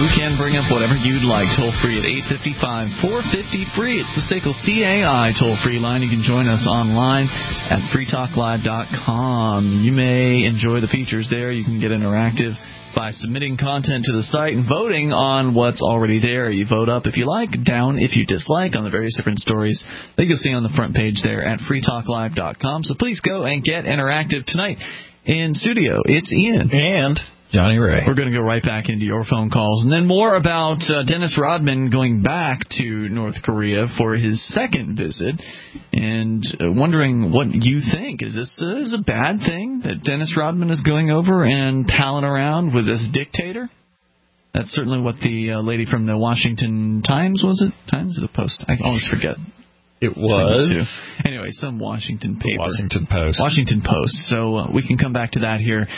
can bring up whatever you'd like. Toll free at 855-450-FREE. It's the SACL CAI toll-free line. You can join us online at freetalklive.com. You may enjoy the features there. You can get interactive by submitting content to the site and voting on what's already there. You vote up if you like, down if you dislike on the various different stories that you'll see on the front page there at freetalklive.com. So please go and get interactive tonight. In studio, it's Ian. And Johnny Ray. We're going to go right back into your phone calls. And then more about Dennis Rodman going back to North Korea for his second visit. And wondering what you think. Is this a bad thing that Dennis Rodman is going over and palling around with this dictator? That's certainly what the lady from the Washington Times, was it? Times or the Post? I always forget. It was. Anyway, some Washington paper. Washington Post. Washington Post. So we can come back to that here.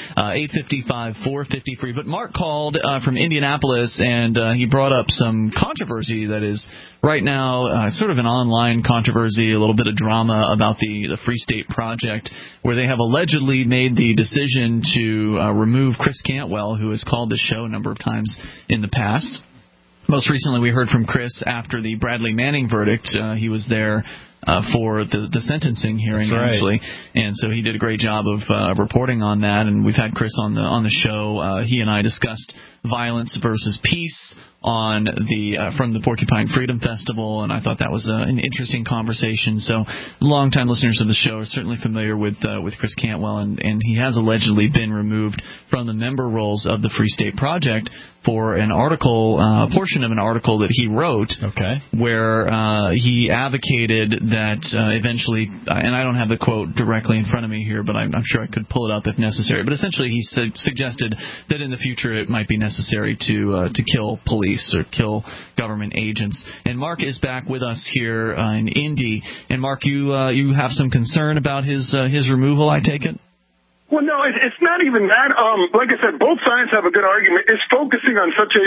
855-450-FREE. But Mark called from Indianapolis, and he brought up some controversy that is right now sort of an online controversy, a little bit of drama about the Free State Project, where they have allegedly made the decision to remove Chris Cantwell, who has called the show a number of times in the past. Most recently, we heard from Chris after the Bradley Manning verdict. He was there for the sentencing hearing, actually, and so he did a great job of reporting on that. And we've had Chris on the show. He and I discussed violence versus peace on from the Porcupine Freedom Festival, and I thought that was an interesting conversation. So, longtime listeners of the show are certainly familiar with Chris Cantwell, and he has allegedly been removed from the member rolls of the Free State Project for an article, portion of an article that he wrote, where he advocated that eventually, and I don't have the quote directly in front of me here, but I'm sure I could pull it up if necessary. But essentially, he suggested that in the future it might be necessary to kill police or kill government agents. And Mark is back with us here in Indy. And Mark, you have some concern about his removal, I take it? Well, no, it's not even that. Like I said, both sides have a good argument. It's focusing on such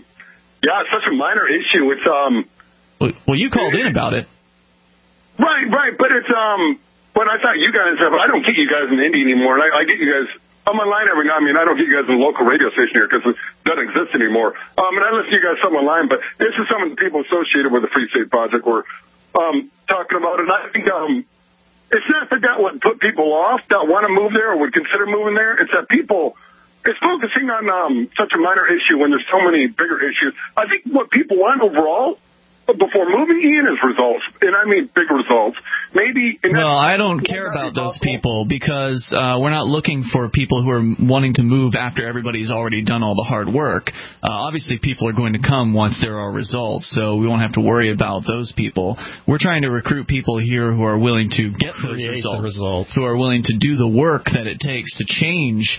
a minor issue. It's Well, you called in about it. Right, but it's but I thought you guys have. I don't get you guys in Indy anymore. And I get you guys. I'm online every now and then. I don't get you guys in the local radio station here because it doesn't exist anymore. And I listen to you guys some online, but this is some of the people associated with the Free State Project were talking about it. And I think it's not that would put people off that want to move there or would consider moving there. It's that it's focusing on such a minor issue when there's so many bigger issues. I think what people want overall before moving, Ian, is results, and I mean big results. Maybe. Well, I don't care about those people because we're not looking for people who are wanting to move after everybody's already done all the hard work. Obviously, people are going to come once there are results, so we won't have to worry about those people. We're trying to recruit people here who are willing to get those results, who are willing to do the work that it takes to change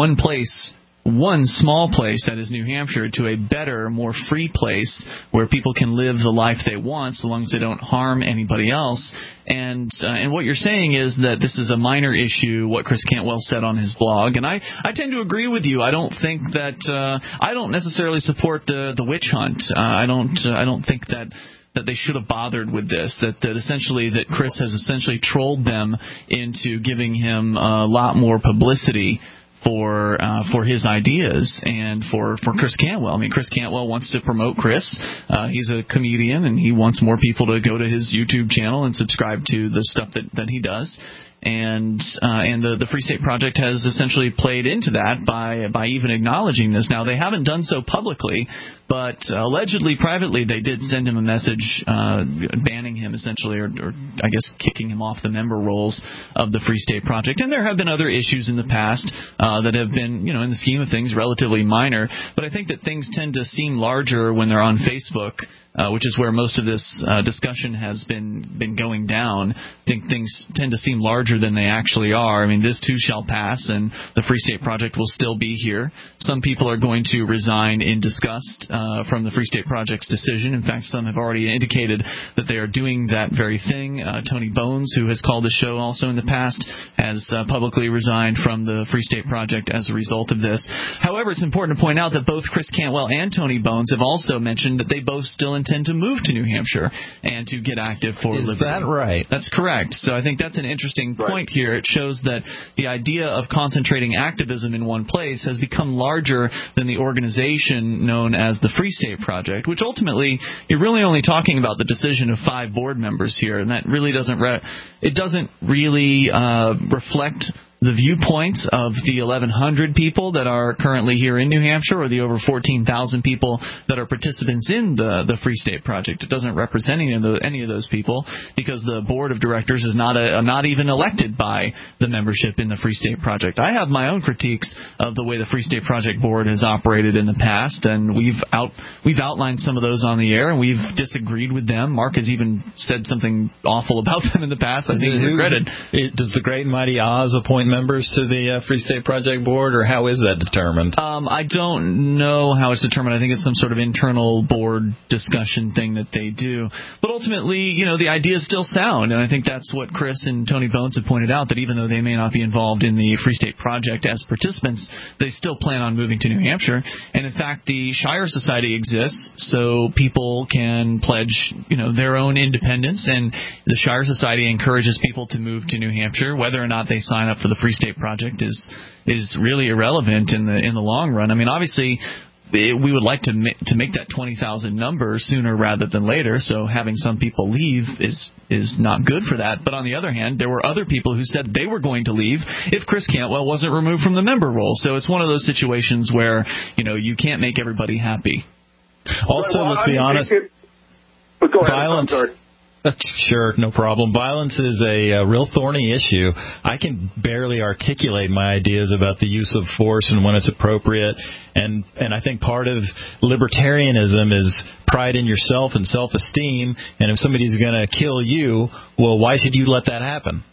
one small place, that is New Hampshire, to a better, more free place where people can live the life they want so long as they don't harm anybody else. And what you're saying is that this is a minor issue, what Chris Cantwell said on his blog. And I tend to agree with you. I don't think that I don't necessarily support the witch hunt. I don't think that they should have bothered with this, that essentially that Chris has essentially trolled them into giving him a lot more publicity for his ideas and for Chris Cantwell. I mean, Chris Cantwell wants to promote Chris. He's a comedian, and he wants more people to go to his YouTube channel and subscribe to the stuff that he does. And the Free State Project has essentially played into that by even acknowledging this. Now, they haven't done so publicly, but allegedly, privately, they did send him a message banning him essentially, or I guess kicking him off the member rolls of the Free State Project. And there have been other issues in the past that have been, in the scheme of things, relatively minor. But I think that things tend to seem larger when they're on Facebook, which is where most of this discussion has been going down. I think things tend to seem larger than they actually are. I mean, this too shall pass, and the Free State Project will still be here. Some people are going to resign in disgust from the Free State Project's decision. In fact, some have already indicated that they are doing that very thing. Tony Bones, who has called the show also in the past, has publicly resigned from the Free State Project as a result of this. However, it's important to point out that both Chris Cantwell and Tony Bones have also mentioned that they both still intend to move to New Hampshire and to get active for liberty. Is that right? That's correct. So I think that's an interesting point here. It shows that the idea of concentrating activism in one place has become larger than the organization known as the Free State Project, which ultimately you're really only talking about the decision of 5 board members here, and that really doesn't really reflect the viewpoints of the 1,100 people that are currently here in New Hampshire, or the over 14,000 people that are participants in the Free State Project. It doesn't represent any of those people, because the board of directors is not even elected by the membership in the Free State Project. I have my own critiques of the way the Free State Project board has operated in the past, and we've outlined some of those on the air, and we've disagreed with them. Mark has even said something awful about them in the past. I think he regretted. Does the great and mighty Oz appoint members to the Free State Project board, or how is that determined? I don't know how it's determined. I think it's some sort of internal board discussion thing that they do. But ultimately, the idea is still sound, and I think that's what Chris and Tony Bones have pointed out, that even though they may not be involved in the Free State Project as participants, they still plan on moving to New Hampshire. And in fact, the Shire Society exists so people can pledge, their own independence, and the Shire Society encourages people to move to New Hampshire. Whether or not they sign up for the Free State Project is really irrelevant in the long run. I mean, obviously, we would like to make that 20,000 number sooner rather than later. So having some people leave is not good for that. But on the other hand, there were other people who said they were going to leave if Chris Cantwell wasn't removed from the member roll. So it's one of those situations where you can't make everybody happy. Also, let's be honest. Go ahead. Violence. I'm sorry. Sure, no problem. Violence is a real thorny issue. I can barely articulate my ideas about the use of force and when it's appropriate. And I think part of libertarianism is pride in yourself and self-esteem. And if somebody's going to kill you, well, why should you let that happen?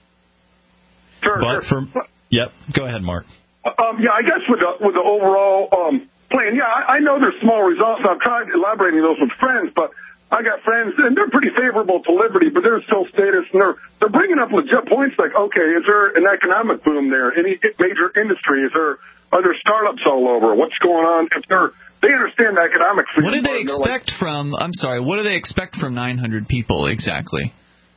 Sure. Yep. Go ahead, Mark. I guess with the overall plan, I know there's small results. I've tried elaborating those with friends, but I got friends, and they're pretty favorable to liberty, but there's still status, and they're bringing up legit points like, okay, is there an economic boom there? Any major industry? Are there startups all over? What's going on? If they understand the economic freedom. What do they expect from? I'm sorry. What do they expect from 900 people exactly?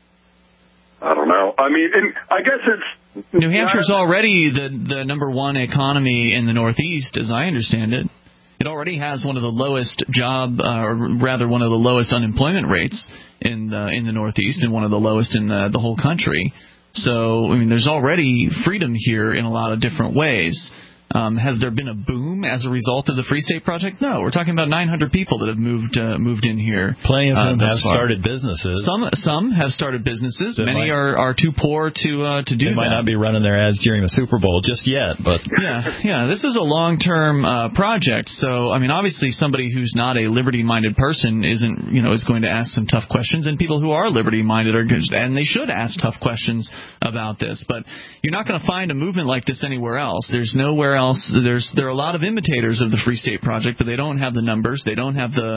I don't know. I mean, I guess it's New Hampshire's already the number one economy in the Northeast, as I understand it. It already has one of the lowest one of the lowest unemployment rates in the Northeast, and one of the lowest in the whole country. So, I mean, there's already freedom here in a lot of different ways. Has there been a boom as a result of the Free State Project? No. We're talking about 900 people that have moved in here. Plenty of them have started businesses. Some have started businesses. Many are too poor to do that. They might not be running their ads during the Super Bowl just yet, but yeah. This is a long-term project. So, I mean, obviously, somebody who's not a liberty-minded person is going to ask some tough questions, and people who are liberty-minded and they should ask tough questions about this. But you're not going to find a movement like this anywhere else. There's nowhere else. There are a lot of imitators of the Free State Project, but they don't have the numbers. They don't have the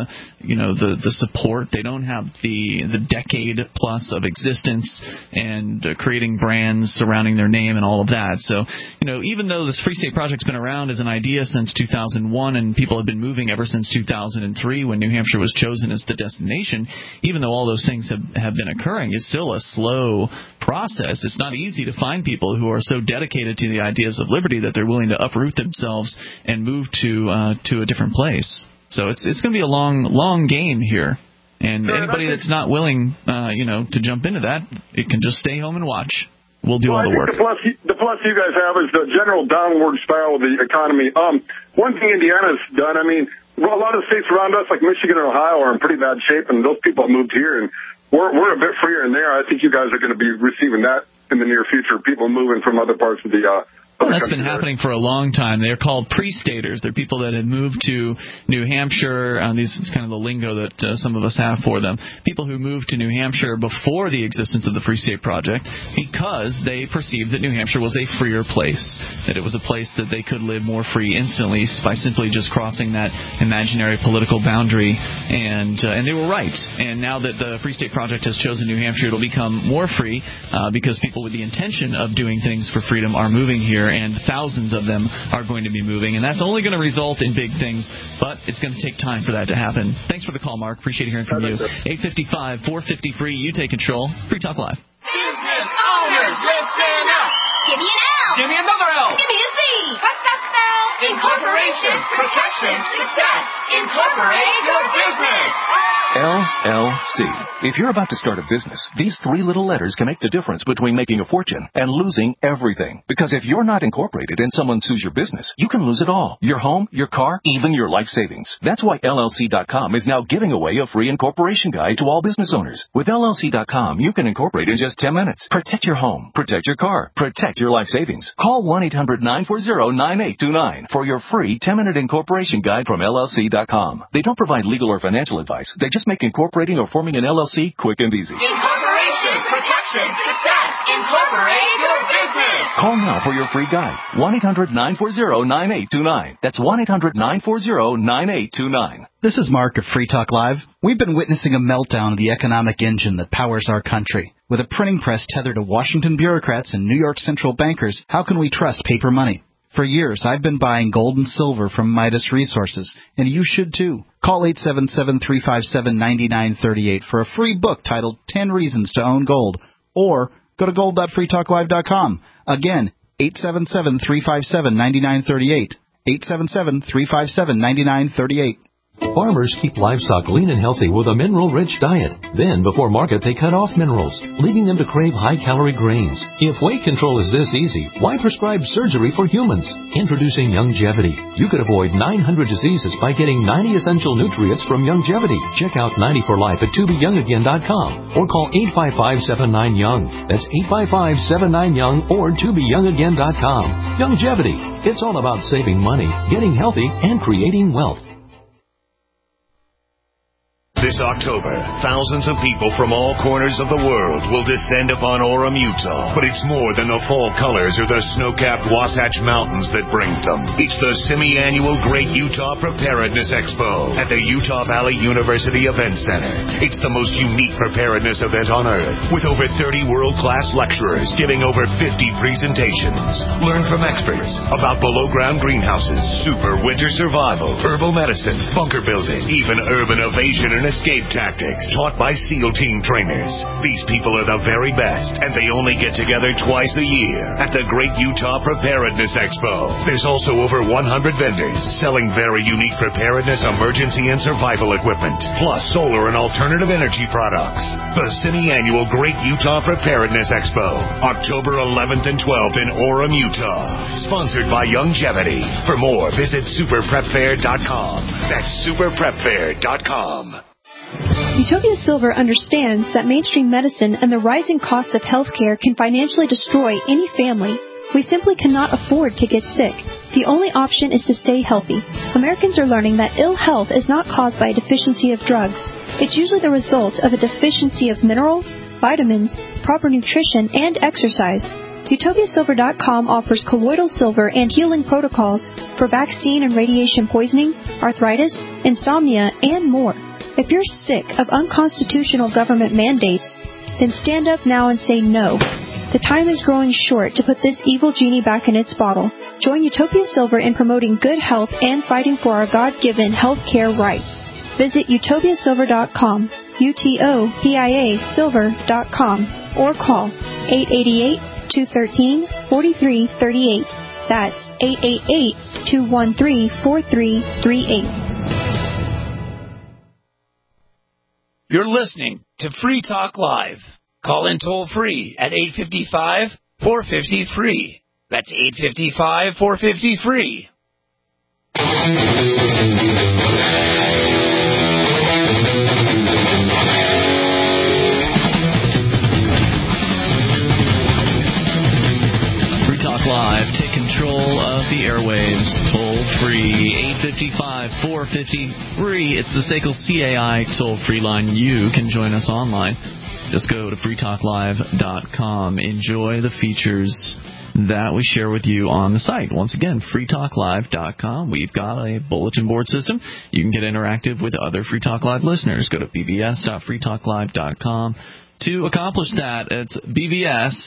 support. They don't have the decade plus of existence and creating brands surrounding their name and all of that. So, even though this Free State Project's been around as an idea since 2001, and people have been moving ever since 2003 when New Hampshire was chosen as the destination, even though all those things have been occurring, it's still a slow process. It's not easy to find people who are so dedicated to the ideas of liberty that they're willing to uproot themselves and move to a different place. So it's going to be a long game here. And anybody that's not willing, to jump into that, it can just stay home and watch. We'll do all the work. The plus you guys have is the general downward spiral of the economy. One thing Indiana's done, I mean, a lot of the states around us, like Michigan and Ohio, are in pretty bad shape, and those people have moved here, and we're a bit freer in there. I think you guys are going to be receiving that in the near future, people moving from other parts of the Well, that's been happening for a long time. They're called pre-staters. They're people that have moved to New Hampshire. This is kind of the lingo that some of us have for them. People who moved to New Hampshire before the existence of the Free State Project because they perceived that New Hampshire was a freer place, that it was a place that they could live more free instantly by simply just crossing that imaginary political boundary. And they were right. And now that the Free State Project has chosen New Hampshire, it'll become more free because people with the intention of doing things for freedom are moving here. here, and thousands of them are going to be moving, and that's only going to result in big things, but it's going to take time for that to happen. Thanks for the call, Mark. Appreciate hearing from you. 855-450-FREE. You take control. Free Talk Live. Business owners, listen up. Give me an L. Give me another L. Give me a Z. What's that spell? Incorporation, protection, success. Incorporate your business. LLC. If you're about to start a business, these three little letters can make the difference between making a fortune and losing everything. Because if you're not incorporated and someone sues your business, you can lose it all. Your home, your car, even your life savings. That's why LLC.com is now giving away a free incorporation guide to all business owners. With LLC.com, you can incorporate in just 10 minutes. Protect your home. Protect your car. Protect your life savings. Call 1-800-940-9829 for your free 10-minute incorporation guide from LLC.com. They don't provide legal or financial advice. They just make incorporating or forming an LLC quick and easy. Incorporation, protection, success. Incorporate your business. Call now for your free guide. 1-800-940-9829. That's 1-800-940-9829. This is Mark of Free Talk Live. We've been witnessing a meltdown of the economic engine that powers our country. With a printing press tethered to Washington bureaucrats and New York central bankers, how can we trust paper money? For years, I've been buying gold and silver from Midas Resources, and you should too. Call 877-357-9938 for a free book titled 10 Reasons to Own Gold, or go to gold.freetalklive.com. Again, 877-357-9938. 877-357-9938. Farmers keep livestock lean and healthy with a mineral-rich diet. Then, before market, they cut off minerals, leaving them to crave high-calorie grains. If weight control is this easy, why prescribe surgery for humans? Introducing Youngevity. You could avoid 900 diseases by getting 90 essential nutrients from Youngevity. Check out 90 for Life at tobeyoungagain.com or call 855-79-YOUNG. That's 855-79-YOUNG or tobeyoungagain.com. Youngevity. It's all about saving money, getting healthy, and creating wealth. This October, thousands of people from all corners of the world will descend upon Orem, Utah. But it's more than the fall colors or the snow-capped Wasatch Mountains that brings them. It's the semi-annual Great Utah Preparedness Expo at the Utah Valley University Event Center. It's the most unique preparedness event on earth, with over 30 world-class lecturers giving over 50 presentations. Learn from experts about below-ground greenhouses, super winter survival, herbal medicine, bunker building, even urban evasion and escape tactics taught by SEAL team trainers. These people are the very best, and they only get together twice a year at the Great Utah Preparedness Expo. There's also over 100 vendors selling very unique preparedness, emergency, and survival equipment, plus solar and alternative energy products. The semi-annual Great Utah Preparedness Expo, October 11th and 12th in Orem, Utah. Sponsored by Youngevity. For more, visit superprepfair.com. That's superprepfair.com. Utopia Silver understands that mainstream medicine and the rising costs of healthcare can financially destroy any family. We simply cannot afford to get sick. The only option is to stay healthy. Americans are learning that ill health is not caused by a deficiency of drugs. It's usually the result of a deficiency of minerals, vitamins, proper nutrition, and exercise. UtopiaSilver.com offers colloidal silver and healing protocols for vaccine and radiation poisoning, arthritis, insomnia, and more. If you're sick of unconstitutional government mandates, then stand up now and say no. The time is growing short to put this evil genie back in its bottle. Join Utopia Silver in promoting good health and fighting for our God-given health care rights. Visit UtopiaSilver.com, UTOPIASilver.com, or call 888-213-4338. That's 888-213-4338. You're listening to Free Talk Live. Call in toll-free at 855-450-FREE. That's 855-450-FREE. Free Talk Live. Take control of the airwaves. Toll-free. 855-450-FREE. It's the SACL CAI toll-free line. You can join us online. Just go to freetalklive.com. Enjoy the features that we share with you on the site. Once again, freetalklive.com. We've got a bulletin board system. You can get interactive with other Free Talk Live listeners. Go to bbs.freetalklive.com. To accomplish that, it's bbs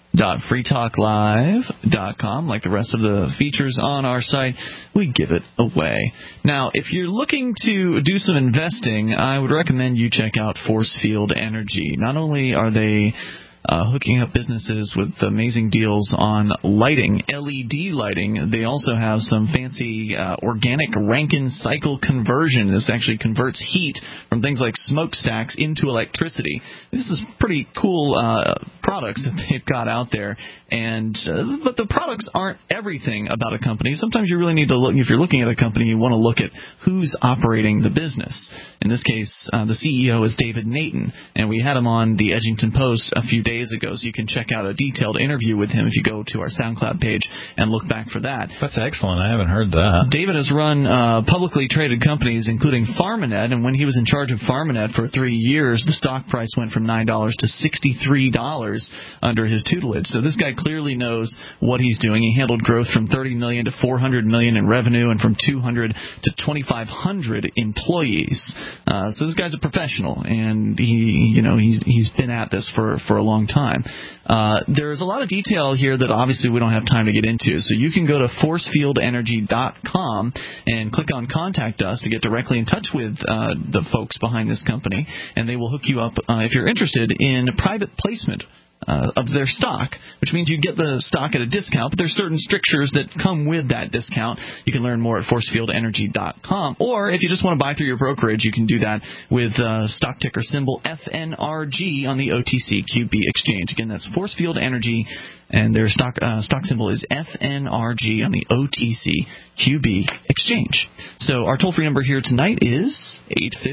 freetalklive.com. Like the rest of the features on our site, we give it away. Now, if you're looking to do some investing, I would recommend you check out Force Field Energy. Not only are they hooking up businesses with amazing deals on lighting, LED lighting. They also have some fancy organic Rankine cycle conversion. This actually converts heat from things like smokestacks into electricity. This is pretty cool products that they've got out there. And but the products aren't everything about a company. Sometimes you really need to look. If you're looking at a company, you want to look at who's operating the business. In this case, the CEO is David Nathan, and we had him on the Edgington Post a few days ago, so you can check out a detailed interview with him if you go to our SoundCloud page and look back for that. That's excellent. I haven't heard that. David has run publicly traded companies, including Pharmanet, and when he was in charge of Pharmanet for 3 years, the stock price went from $9 to $63 under his tutelage. So this guy clearly knows what he's doing. He handled growth from $30 million to $400 million in revenue and from 200 to 2,500 employees. So this guy's a professional, and he's been at this for a long time. There's a lot of detail here that obviously we don't have time to get into. So you can go to forcefieldenergy.com and click on Contact Us to get directly in touch with the folks behind this company, and they will hook you up if you're interested in private placement of their stock, which means you get the stock at a discount, but there's certain strictures that come with that discount. You can learn more at forcefieldenergy.com, or if you just want to buy through your brokerage, you can do that with stock ticker symbol FNRG on the OTCQB exchange. Again, that's Forcefield Energy, and their stock symbol is FNRG on the OTCQB exchange. So our toll-free number here tonight is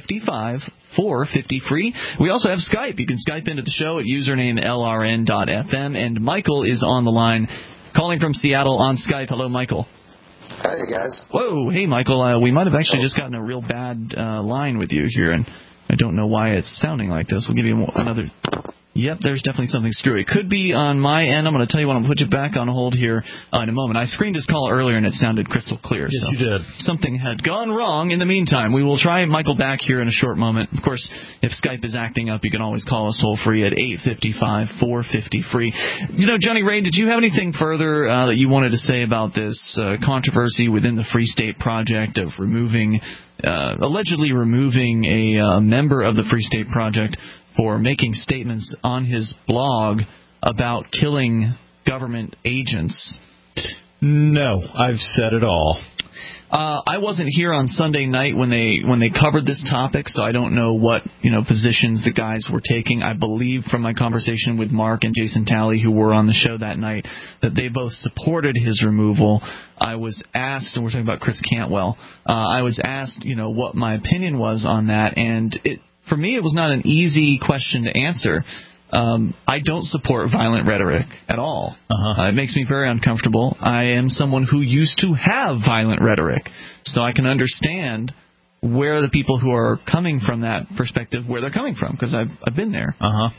855-450-FREE. We also have Skype. You can Skype into the show at username LRN.FM, and Michael is on the line calling from Seattle on Skype. Hello, Michael. Hey, guys. Whoa, hey, Michael. We might have actually just gotten a real bad line with you here, and I don't know why it's sounding like this. We'll give you another... Yep, there's definitely something screwy. It could be on my end. I'm going to tell you what, I'm going to put you back on hold here in a moment. I screened his call earlier, and it sounded crystal clear. Yes, so you did. Something had gone wrong. In the meantime, we will try Michael back here in a short moment. Of course, if Skype is acting up, you can always call us toll-free at 855-450-FREE. Johnny Ray, did you have anything further that you wanted to say about this controversy within the Free State Project of allegedly removing a member of the Free State Project for making statements on his blog about killing government agents? No, I've said it all. I wasn't here on Sunday night when they covered this topic, so I don't know what positions the guys were taking. I believe from my conversation with Mark and Jason Talley, who were on the show that night, that they both supported his removal. I was asked, and we're talking about Chris Cantwell, I was asked, what my opinion was on that, and for me, it was not an easy question to answer. I don't support violent rhetoric at all. It makes me very uncomfortable. I am someone who used to have violent rhetoric, so I can understand where the people who are coming from that perspective, where they're coming from, because I've been there.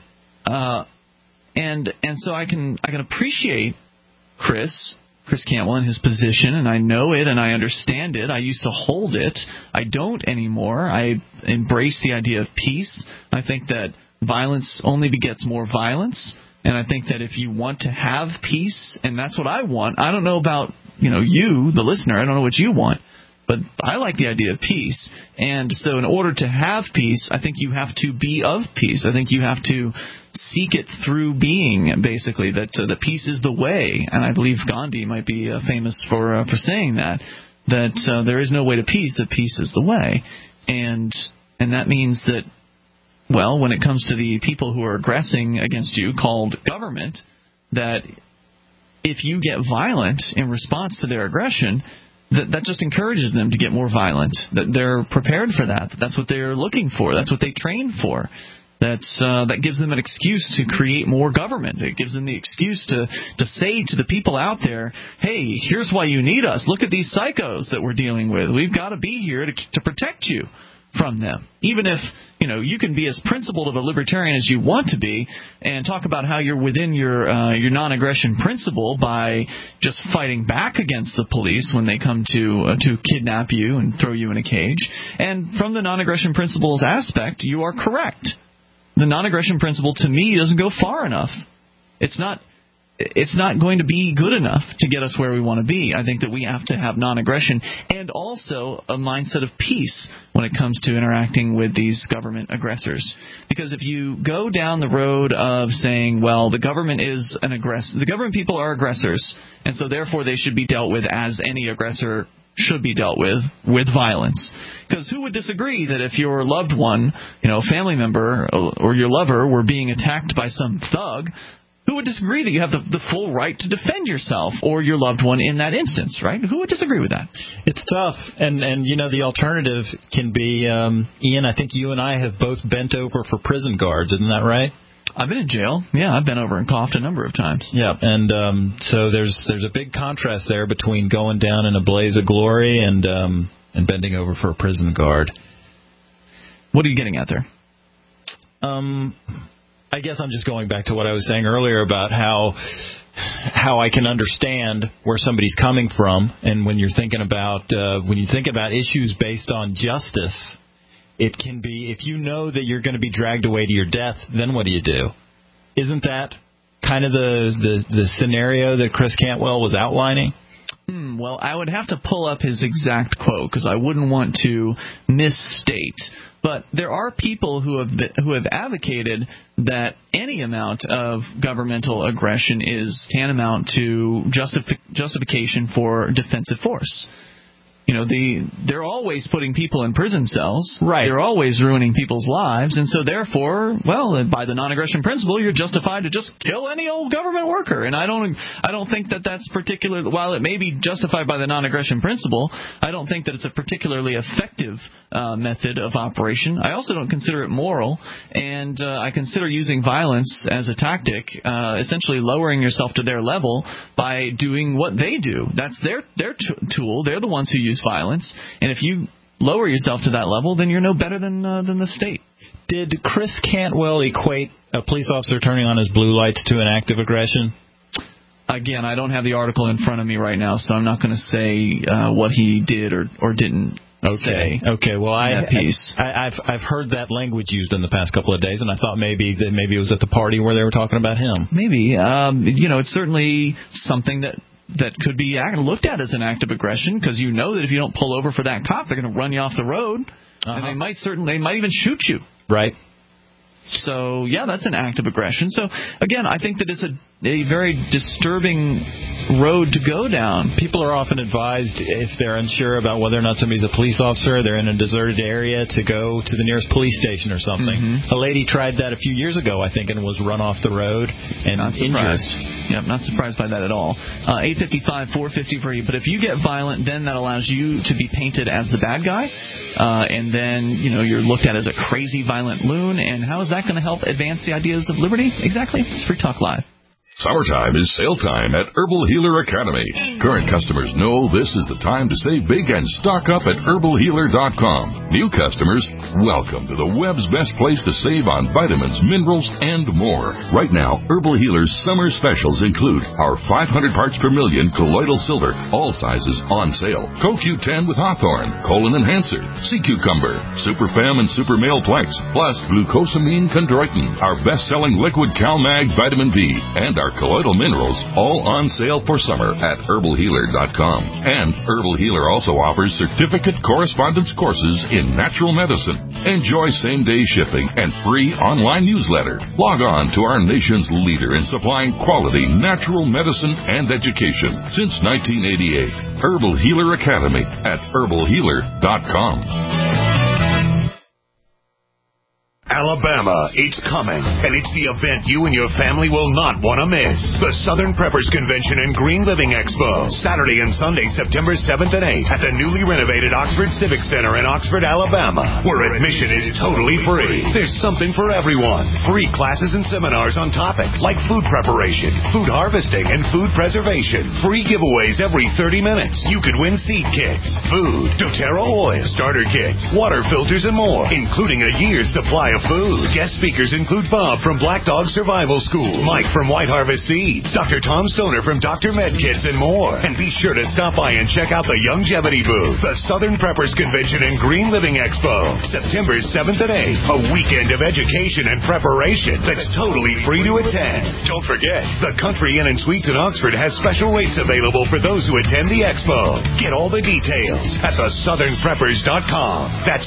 And so I can appreciate Chris Cantwell and his position, and I know it and I understand it. I used to hold it. I don't anymore. I embrace the idea of peace. I think that violence only begets more violence, and I think that if you want to have peace, and that's what I want. I don't know about you, the listener. I don't know what you want, but I like the idea of peace. And so in order to have peace, I think you have to be of peace. I think you have to seek it through being, basically, that the peace is the way. And I believe Gandhi might be famous for saying that there is no way to peace, that peace is the way. And that means that, well, when it comes to the people who are aggressing against you, called government, that if you get violent in response to their aggression, that just encourages them to get more violent, that they're prepared for that. That's what they're looking for. That's what they train for. That gives them an excuse to create more government. It gives them the excuse to say to the people out there, hey, here's why you need us. Look at these psychos that we're dealing with. We've got to be here to protect you from them. Even if, you can be as principled of a libertarian as you want to be and talk about how you're within your non-aggression principle by just fighting back against the police when they come to kidnap you and throw you in a cage. And from the non-aggression principles aspect, you are correct. The non-aggression principle, to me, doesn't go far enough. It's not it's not going to be good enough to get us where we want to be. I think that we have to have non-aggression and also a mindset of peace when it comes to interacting with these government aggressors. Because if you go down the road of saying, well, the government is an aggressor, the government people are aggressors, and so therefore they should be dealt with as any aggressor should be dealt with violence. Because who would disagree that if your loved one, family member or your lover were being attacked by some thug, who would disagree that you have the full right to defend yourself or your loved one in that instance, right? Who would disagree with that? It's tough. And the alternative can be, Ian, I think you and I have both bent over for prison guards. Isn't that right? I've been in jail. Yeah, I've been over and coughed a number of times. Yeah, and so there's a big contrast there between going down in a blaze of glory and bending over for a prison guard. What are you getting at there? I guess I'm just going back to what I was saying earlier about how I can understand where somebody's coming from, and when you're thinking about issues based on justice, it can be, if you know that you're going to be dragged away to your death, then what do you do? Isn't that kind of the scenario that Chris Cantwell was outlining? Well, I would have to pull up his exact quote because I wouldn't want to misstate. But there are people who have advocated that any amount of governmental aggression is tantamount to justification for defensive force. They're always putting people in prison cells. Right. They're always ruining people's lives. And so therefore, well, by the non-aggression principle, you're justified to just kill any old government worker. And I don't think that that's particular, while it may be justified by the non-aggression principle, I don't think that it's a particularly effective method of operation. I also don't consider it moral. And I consider using violence as a tactic, essentially lowering yourself to their level by doing what they do. That's their tool. They're the ones who use violence, and if you lower yourself to that level, then you're no better than the state. Did Chris Cantwell equate a police officer turning on his blue lights to an act of aggression? Again, I don't have the article in front of me right now, so I'm not going to say what he did or didn't say. Okay. Well, I've heard that language used in the past couple of days, and I thought maybe it was at the party where they were talking about him. Maybe. It's certainly something that could be looked at as an act of aggression, because you know that if you don't pull over for that cop, they're going to run you off the road, and they might even shoot you. Right. So, yeah, that's an act of aggression. So, again, I think that it's a very disturbing road to go down. People are often advised, if they're unsure about whether or not somebody's a police officer, they're in a deserted area, to go to the nearest police station or something. Mm-hmm. A lady tried that a few years ago, I think, and was run off the road and injured. Yep, not surprised by that at all. 855-450 for you. But if you get violent, then that allows you to be painted as the bad guy, and then you're looked at as a crazy, violent loon. And how is that going to help advance the ideas of liberty? Exactly. It's Free Talk Live. Summertime is sale time at Herbal Healer Academy. Current customers know this is the time to save big and stock up at herbalhealer.com. New customers, welcome to the web's best place to save on vitamins, minerals, and more. Right now, Herbal Healer's summer specials include our 500 parts per million colloidal silver, all sizes on sale. CoQ10 with Hawthorne, colon enhancer, sea cucumber, Superfem and Super Male Plex, plus glucosamine chondroitin, our best-selling liquid CalMag vitamin B, and our colloidal minerals, all on sale for summer at herbalhealer.com. And Herbal Healer also offers certificate correspondence courses in natural medicine. Enjoy same-day shipping and free online newsletter. Log on to our nation's leader in supplying quality natural medicine and education since 1988. Herbal Healer Academy at herbalhealer.com. Alabama, it's coming, and it's the event you and your family will not want to miss. The Southern Preppers Convention and Green Living Expo, Saturday and Sunday, September 7th and 8th at the newly renovated Oxford Civic Center in Oxford, Alabama, where admission is totally free. There's something for everyone. Free classes and seminars on topics like food preparation, food harvesting, and food preservation. Free giveaways every 30 minutes. You could win seed kits, food, doTERRA oil, starter kits, water filters, and more, including a year's supply of of food. Guest speakers include Bob from Black Dog Survival School, Mike from White Harvest Seeds, Dr. Tom Stoner from Dr. Medkits, and more. And be sure to stop by and check out the Longevity booth, the Southern Preppers Convention and Green Living Expo, September 7th and 8th, a weekend of education and preparation that's totally free to attend. Don't forget, the Country Inn and Suites in Oxford has special rates available for those who attend the expo. Get all the details at thesouthernpreppers.com. That's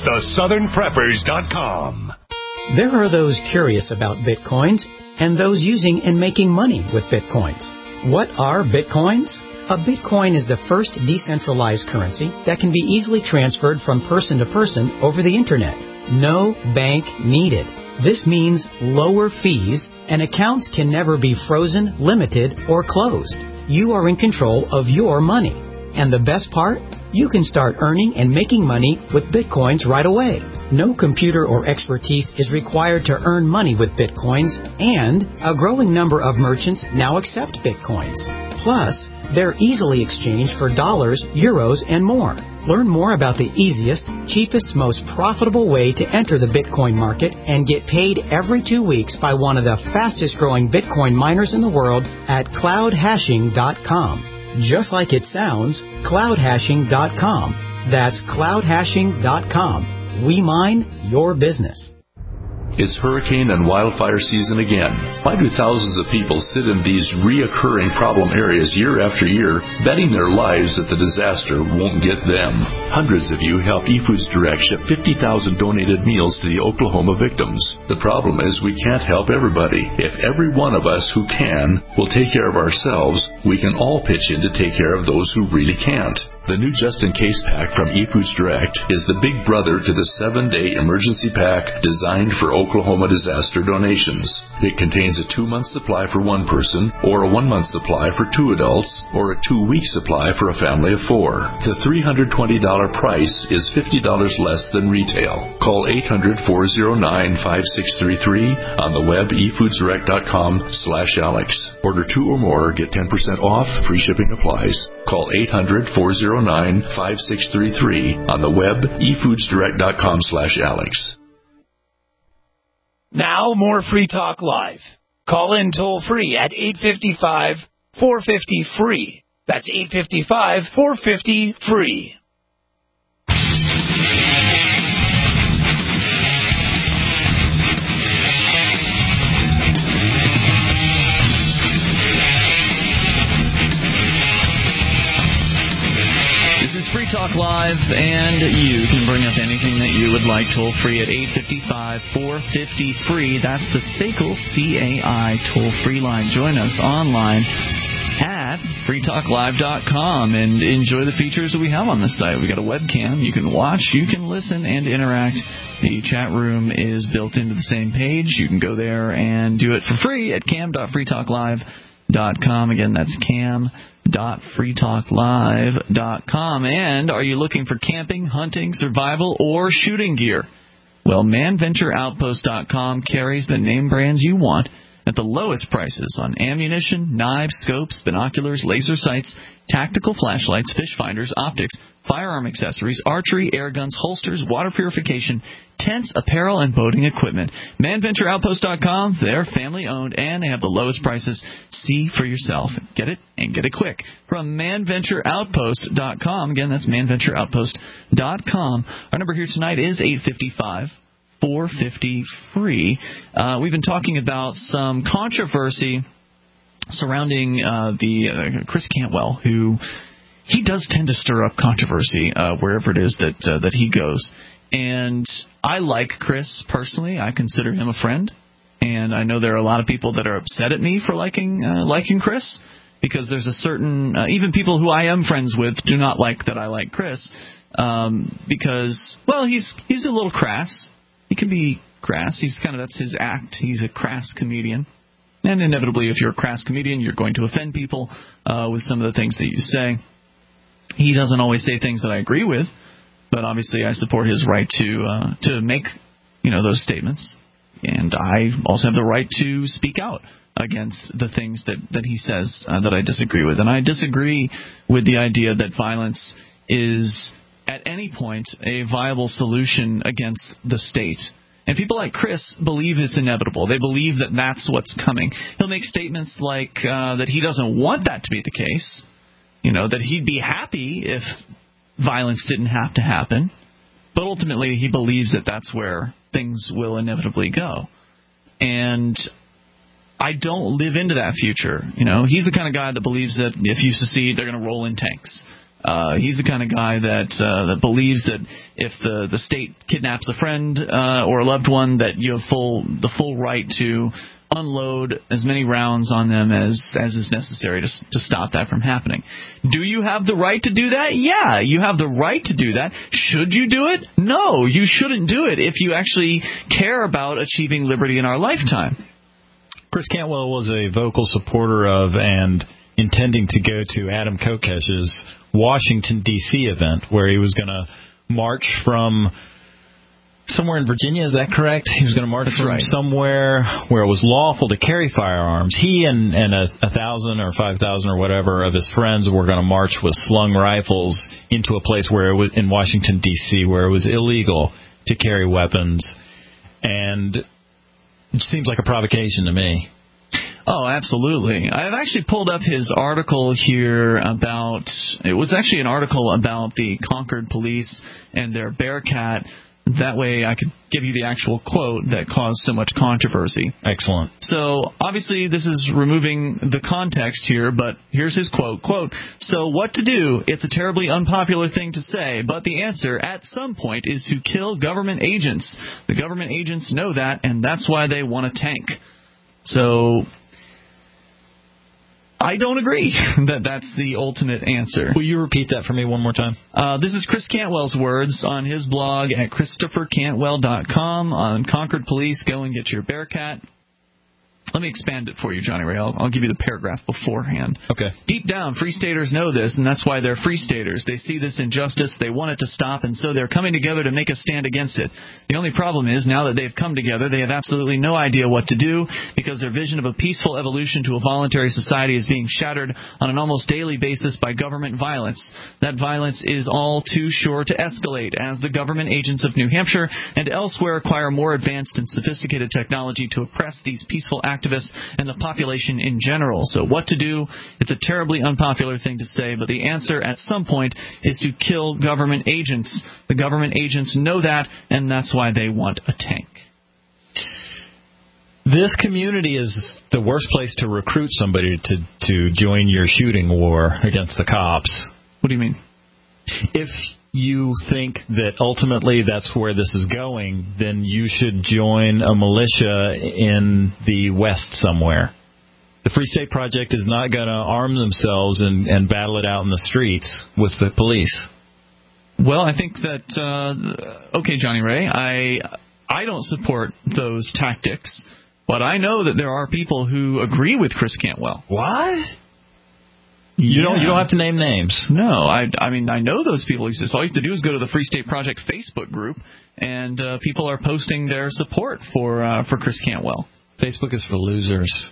thesouthernpreppers.com. There are those curious about Bitcoins and those using and making money with Bitcoins. What are Bitcoins? A Bitcoin is the first decentralized currency that can be easily transferred from person to person over the Internet. No bank needed. This means lower fees, and accounts can never be frozen, limited, or closed. You are in control of your money. And the best part? You can start earning and making money with Bitcoins right away. No computer or expertise is required to earn money with Bitcoins, and a growing number of merchants now accept Bitcoins. Plus, they're easily exchanged for dollars, euros, and more. Learn more about the easiest, cheapest, most profitable way to enter the Bitcoin market and get paid every 2 weeks by one of the fastest growing Bitcoin miners in the world at cloudhashing.com. Just like it sounds, cloudhashing.com. That's cloudhashing.com. We mine your business. It's hurricane and wildfire season again. Why do thousands of people sit in these reoccurring problem areas year after year, betting their lives that the disaster won't get them? Hundreds of you helped eFoods Direct ship 50,000 donated meals to the Oklahoma victims. The problem is we can't help everybody. If every one of us who can will take care of ourselves, we can all pitch in to take care of those who really can't. The new just-in-case pack from eFoods Direct is the big brother to the 7-day emergency pack designed for Oklahoma disaster donations. It contains a 2-month supply for one person, or a 1-month supply for 2 adults, or a 2-week supply for a family of 4. The $320 price is $50 less than retail. Call 800-409-5633 on the web efoodsdirect.com/Alex. Order 2 or more, get 10% off, free shipping applies. Call 800-409-5633 on the web efoodsdirect.com/Alex. Now more Free Talk Live. Call in toll free at 855-450-FREE. That's 855-450-FREE. Free Talk Live, and you can bring up anything that you would like toll-free at 855-450-FREE. That's the SACL CAI toll-free line. Join us online at freetalklive.com and enjoy the features that we have on the site. We've got a webcam. You can watch, you can listen, and interact. The chat room is built into the same page. You can go there and do it for free at cam.freetalklive.com. Again, that's cam.freetalklive.com. And are you looking for camping, hunting, survival, or shooting gear? Well, manventureoutpost.com carries the name brands you want at the lowest prices on ammunition, knives, scopes, binoculars, laser sights, tactical flashlights, fish finders, optics, firearm accessories, archery, air guns, holsters, water purification, tents, apparel, and boating equipment. ManVentureOutpost.com, they're family-owned, and they have the lowest prices. See for yourself. Get it, and get it quick. From ManVentureOutpost.com, again, that's ManVentureOutpost.com. Our number here tonight is 855-450-FREE. We've been talking about some controversy surrounding the Chris Cantwell, who he does tend to stir up controversy wherever it is that he goes. And I like Chris personally. I consider him a friend. And I know there are a lot of people that are upset at me for liking Chris, because there's a certain even people who I am friends with do not like that I like Chris, because, well, he's a little crass. He can be crass. That's his act. He's a crass comedian. And inevitably, if you're a crass comedian, you're going to offend people with some of the things that you say. He doesn't always say things that I agree with, but obviously I support his right to make those statements, and I also have the right to speak out against the things that he says that I disagree with. And I disagree with the idea that violence is at any point a viable solution against the state. And people like Chris believe it's inevitable. They believe that that's what's coming. He'll make statements like that he doesn't want that to be the case, that he'd be happy if violence didn't have to happen. But ultimately, he believes that that's where things will inevitably go. And I don't live into that future. He's the kind of guy that believes that if you secede, they're going to roll in tanks. He's the kind of guy that believes that if the state kidnaps a friend or a loved one, that you have the full right to unload as many rounds on them as is necessary to stop that from happening. Do you have the right to do that? Yeah, you have the right to do that. Should you do it? No, you shouldn't do it if you actually care about achieving liberty in our lifetime. Chris Cantwell was a vocal supporter of and intending to go to Adam Kokesh's Washington, D.C. event where he was going to march from somewhere in Virginia. Is that correct? He was going to march from somewhere where it was lawful to carry firearms. He and 1,000 or 5,000 or whatever of his friends were going to march with slung rifles into a place where it was in Washington, D.C., where it was illegal to carry weapons. And it seems like a provocation to me. Oh, absolutely. I've actually pulled up his article here about, it was actually an article about the Concord police and their Bearcat. That way I could give you the actual quote that caused so much controversy. Excellent. So, obviously, this is removing the context here, but here's his quote. Quote, "So what to do? It's a terribly unpopular thing to say, but the answer at some point is to kill government agents. The government agents know that, and that's why they want a tank." So I don't agree that that's the ultimate answer. Will you repeat that for me one more time? This is Chris Cantwell's words on his blog at ChristopherCantwell.com on Concord Police. Go and get your Bearcat. Let me expand it for you, Johnny Ray. I'll give you the paragraph beforehand. Okay. Deep down, Free Staters know this, and that's why they're Free Staters. They see this injustice, they want it to stop, and so they're coming together to make a stand against it. The only problem is, now that they've come together, they have absolutely no idea what to do, because their vision of a peaceful evolution to a voluntary society is being shattered on an almost daily basis by government violence. That violence is all too sure to escalate, as the government agents of New Hampshire and elsewhere acquire more advanced and sophisticated technology to oppress these peaceful activists and the population in general. So what to do? It's a terribly unpopular thing to say, but the answer at some point is to kill government agents. The government agents know that, and that's why they want a tank. This community is the worst place to recruit somebody to join your shooting war against the cops. What do you mean? If you think that ultimately that's where this is going, then you should join a militia in the West somewhere. The Free State Project is not going to arm themselves and battle it out in the streets with the police. Well, I think that, okay, Johnny Ray, I don't support those tactics, but I know that there are people who agree with Chris Cantwell. What? You don't have to name names. No, I mean, I know those people exist. All you have to do is go to the Free State Project Facebook group, and people are posting their support for Chris Cantwell. Facebook is for losers.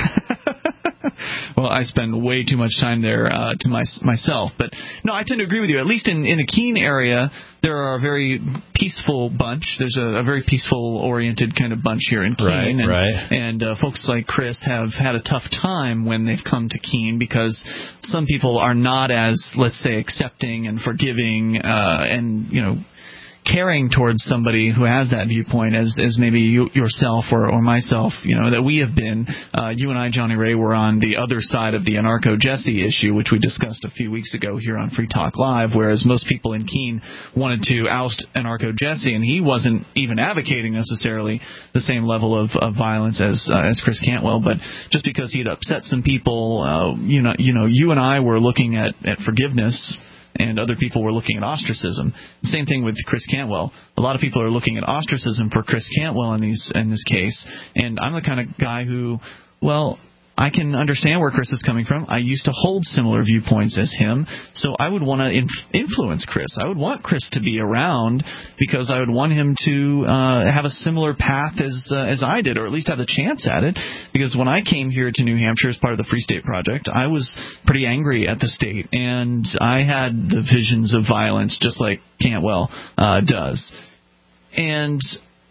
Well, I spend way too much time there to myself. But, no, I tend to agree with you. At least in the Keene area, there are a very peaceful bunch. There's a very peaceful-oriented kind of bunch here in Keene. Right. And folks like Chris have had a tough time when they've come to Keene because some people are not as, let's say, accepting and forgiving and, caring towards somebody who has that viewpoint as maybe yourself or myself, that we have been. You and I, Johnny Ray, were on the other side of the Anarcho-Jesse issue, which we discussed a few weeks ago here on Free Talk Live, whereas most people in Keene wanted to oust Anarcho-Jesse, and he wasn't even advocating necessarily the same level of violence as Chris Cantwell, but just because he had upset some people, you and I were looking at forgiveness, and other people were looking at ostracism. Same thing with Chris Cantwell. A lot of people are looking at ostracism for Chris Cantwell in this case, and I'm the kind of guy who, well, I can understand where Chris is coming from. I used to hold similar viewpoints as him, so I would want to influence Chris. I would want Chris to be around because I would want him to have a similar path as I did, or at least have a chance at it. Because when I came here to New Hampshire as part of the Free State Project, I was pretty angry at the state, and I had the visions of violence just like Cantwell does. And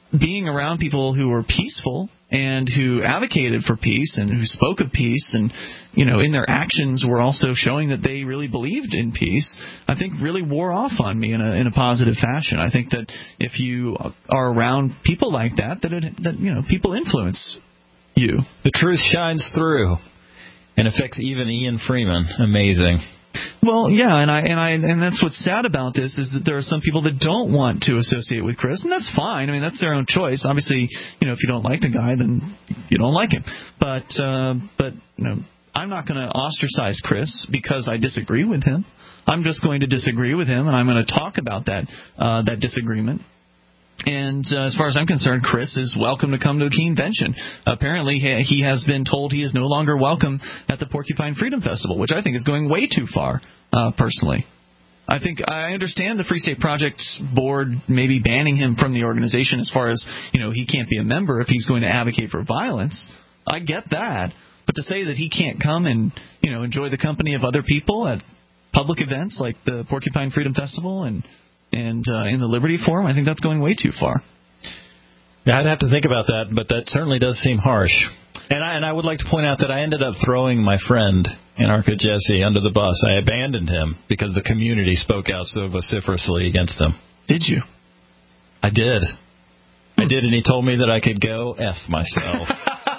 being around people who were peaceful and who advocated for peace and who spoke of peace and, in their actions were also showing that they really believed in peace, I think really wore off on me in a positive fashion. I think that if you are around people like that people influence you. The truth shines through and affects even Ian Freeman. Amazing. Well, yeah, and that's what's sad about this is that there are some people that don't want to associate with Chris, and that's fine. I mean, that's their own choice. Obviously, if you don't like the guy, then you don't like him. But I'm not going to ostracize Chris because I disagree with him. I'm just going to disagree with him, and I'm going to talk about that disagreement. And as far as I'm concerned, Chris is welcome to come to a convention. Apparently, he has been told he is no longer welcome at the Porcupine Freedom Festival, which I think is going way too far, personally. I understand the Free State Project's board maybe banning him from the organization as far as, he can't be a member if he's going to advocate for violence. I get that. But to say that he can't come and, enjoy the company of other people at public events like the Porcupine Freedom Festival and in the Liberty Forum, I think that's going way too far. Yeah, I'd have to think about that, but that certainly does seem harsh. And I would like to point out that I ended up throwing my friend, Anarcha Jesse, under the bus. I abandoned him because the community spoke out so vociferously against him. Did you? I did. I did, and he told me that I could go F myself.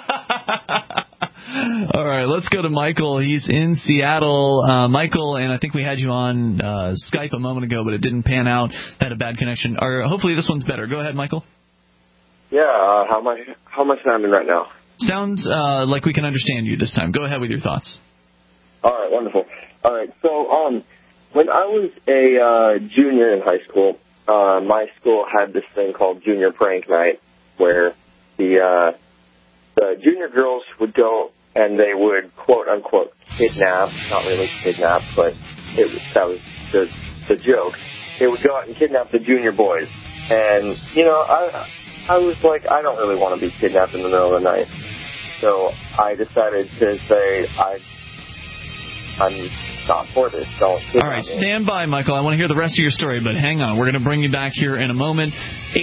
All right, let's go to Michael. He's in Seattle. Michael, and I think we had you on Skype a moment ago, but it didn't pan out. Had a bad connection. Hopefully this one's better. Go ahead, Michael. Yeah, how am I sounding right now? Sounds like we can understand you this time. Go ahead with your thoughts. All right, wonderful. All right, so when I was a junior in high school, my school had this thing called Junior Prank Night, where the junior girls would go and they would, quote-unquote, kidnap, not really kidnap, but that was the joke. They would go out and kidnap the junior boys. And, I was like, I don't really want to be kidnapped in the middle of the night. So I decided to say, I'm not for this. Don't kidnap All right, me. stand by, Michael. I want to hear the rest of your story, but hang on. We're going to bring you back here in a moment.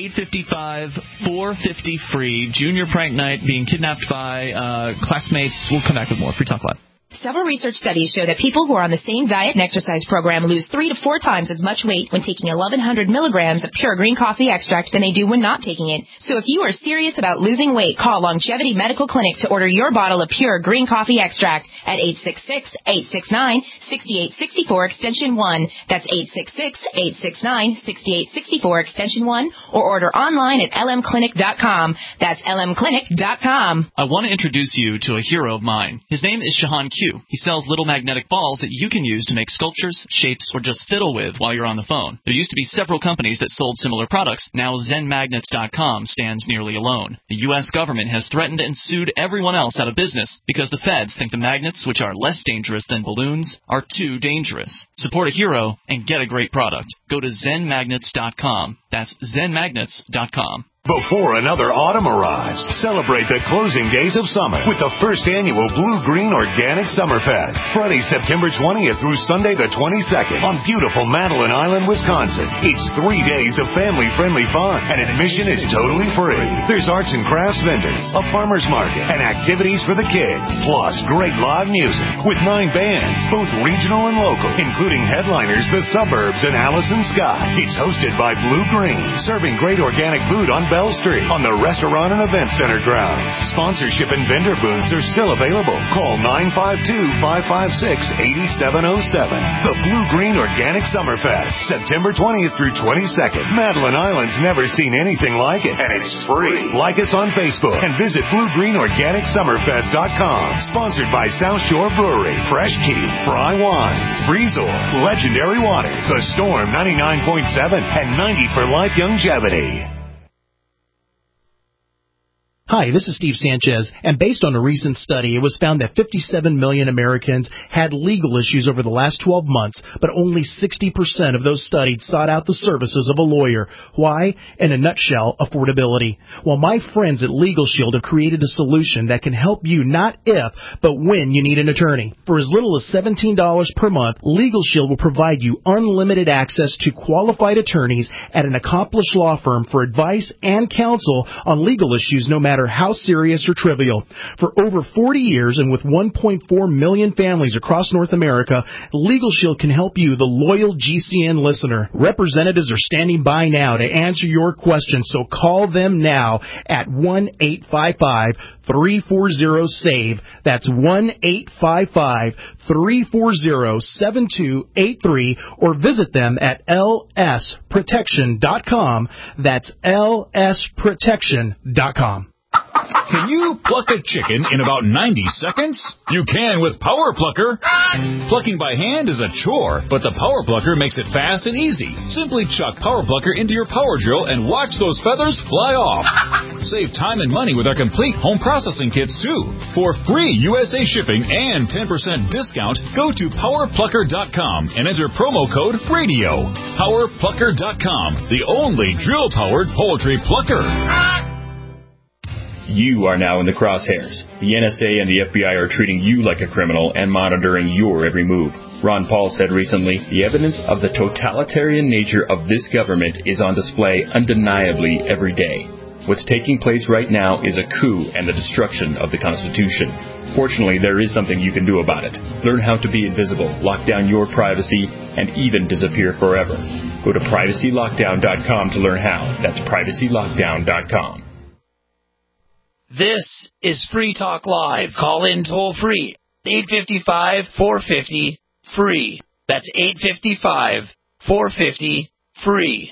855-450-FREE, Junior Prank Night, being kidnapped by classmates. We'll come back with more. Free Talk Live. Several research studies show that people who are on the same diet and exercise program lose 3 to 4 times as much weight when taking 1,100 milligrams of pure green coffee extract than they do when not taking it. So if you are serious about losing weight, call Longevity Medical Clinic to order your bottle of pure green coffee extract at 866-869-6864 extension 1. That's 866-869-6864 extension 1, or order online at lmclinic.com. That's lmclinic.com. I want to introduce you to a hero of mine. His name is Shahan Q. He sells little magnetic balls that you can use to make sculptures, shapes, or just fiddle with while you're on the phone. There used to be several companies that sold similar products. Now ZenMagnets.com stands nearly alone. The U.S. government has threatened and sued everyone else out of business because the feds think the magnets, which are less dangerous than balloons, are too dangerous. Support a hero and get a great product. Go to ZenMagnets.com. That's ZenMagnets.com. Before another autumn arrives, celebrate the closing days of summer with the first annual Blue Green Organic Summerfest. Friday, September 20th through Sunday the 22nd on beautiful Madeline Island, Wisconsin. It's 3 days of family-friendly fun, and admission is totally free. There's arts and crafts vendors, a farmer's market, and activities for the kids. Plus, great live music with 9 bands, both regional and local, including headliners The Suburbs and Allison Scott. It's hosted by Blue Green, serving great organic food on Bell Street on the Restaurant and Event Center grounds. Sponsorship and vendor booths are still available. Call 952-556-8707. The Blue Green Organic Summerfest, September 20th through 22nd. Madeline Island's never seen anything like it, and it's free. Like us on Facebook and visit BlueGreenOrganicSummerfest.com. Sponsored by South Shore Brewery, Fresh Key, Fry Wines, Breezor, Legendary Waters, The Storm 99.7, and 90 for Life Longevity. Hi, this is Steve Sanchez, and based on a recent study, it was found that 57 million Americans had legal issues over the last 12 months, but only 60% of those studied sought out the services of a lawyer. Why? In a nutshell, affordability. Well, my friends at Legal Shield have created a solution that can help you not if, but when you need an attorney. For as little as $17 per month, Legal Shield will provide you unlimited access to qualified attorneys at an accomplished law firm for advice and counsel on legal issues no matter how serious or trivial. For over 40 years and with 1.4 million families across North America, Legal Shield can help you, the loyal GCN listener. Representatives are standing by now to answer your questions, so call them now at 1-855-340-SAVE. That's 1-855-340-7283, or visit them at lsprotection.com. That's lsprotection.com. Can you pluck a chicken in about 90 seconds? You can with Power Plucker. Plucking by hand is a chore, but the Power Plucker makes it fast and easy. Simply chuck Power Plucker into your power drill and watch those feathers fly off. Save time and money with our complete home processing kits, too. For free USA shipping and 10% discount, go to PowerPlucker.com and enter promo code RADIO. PowerPlucker.com, the only drill-powered poultry plucker. You are now in the crosshairs. The NSA and the FBI are treating you like a criminal and monitoring your every move. Ron Paul said recently, the evidence of the totalitarian nature of this government is on display undeniably every day. What's taking place right now is a coup and the destruction of the Constitution. Fortunately, there is something you can do about it. Learn how to be invisible, lock down your privacy, and even disappear forever. Go to privacylockdown.com to learn how. That's privacylockdown.com. This is Free Talk Live. Call in toll free. 855-450-FREE. That's 855-450-FREE.